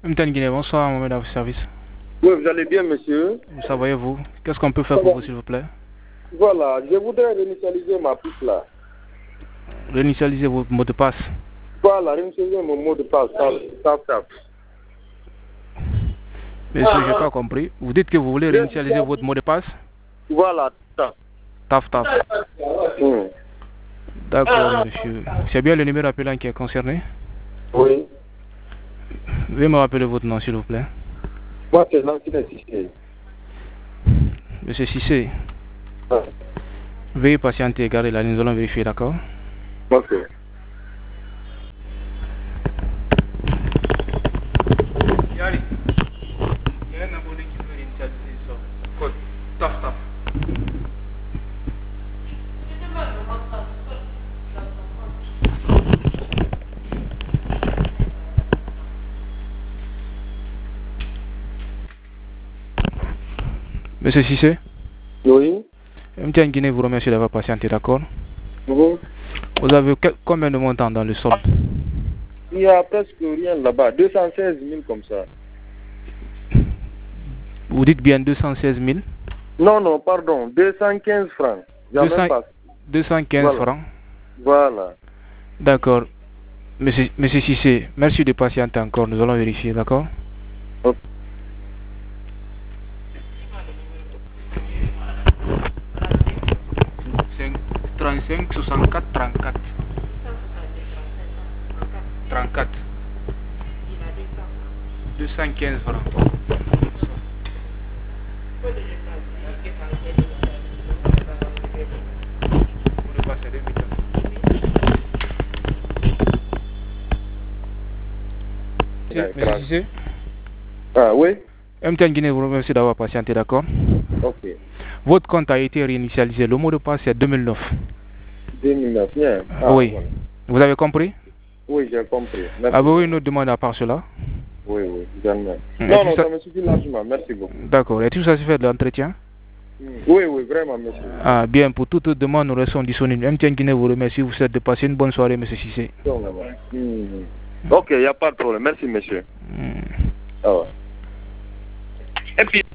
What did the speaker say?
MTN Guinée, bonsoir, Mohamed à votre service. Oui, vous allez bien, monsieur? Ça va et vous? Qu'est-ce qu'on peut faire pour vous, s'il vous plaît? Voilà, je voudrais réinitialiser ma puce là. Réinitialiser votre mot de passe. Voilà, réinitialiser mon mot de passe. Tap. Monsieur, je n'ai pas compris. Vous dites que vous voulez réinitialiser votre mot de passe? Voilà, tap. Taf. D'accord, monsieur. C'est bien le numéro appelant qui est concerné? Oui. Veuillez me rappeler votre nom, s'il vous plaît. Moi, c'est l'ancien Cissé. Monsieur Cissé. Veuillez patienter, gardez la ligne, nous allons vérifier, d'accord? Ok. Yari, il y a un abonné qui veut réinitialiser ça. Code, taf. Monsieur Cissé? Oui. MTN Guinée vous remercie d'avoir patienté, d'accord? Vous avez combien de montants dans le solde? Il y a presque rien là-bas. 216 000 comme ça. Vous dites bien 216 000? Non, pardon. 215 francs. 215 francs? Voilà. D'accord. Monsieur Cissé, merci de patienter encore. Nous allons vérifier, d'accord? Ok. 35 64 34 34 215 francs. Merci. Ah oui. MTN Guinée vous remercie d'avoir patienté, d'accord? Ok. Votre compte a été réinitialisé. Le mot de passe est 2009. 2009, bien. Oui. Voilà. Vous avez compris? Oui, j'ai compris. Avez-vous une autre demande à part cela? Oui, jamais. Non, ça me suffit largement. Merci beaucoup. D'accord. Est-ce que ça suffit de l'entretien? Oui, vraiment, monsieur. Ah, bien. Pour toute autre demande, nous restons disponibles. MTN Guinée vous remercie. Vous souhaite de passer une bonne soirée, monsieur Cissé. Ok, il n'y a pas de problème. Merci, monsieur. Ah ouais. Et puis...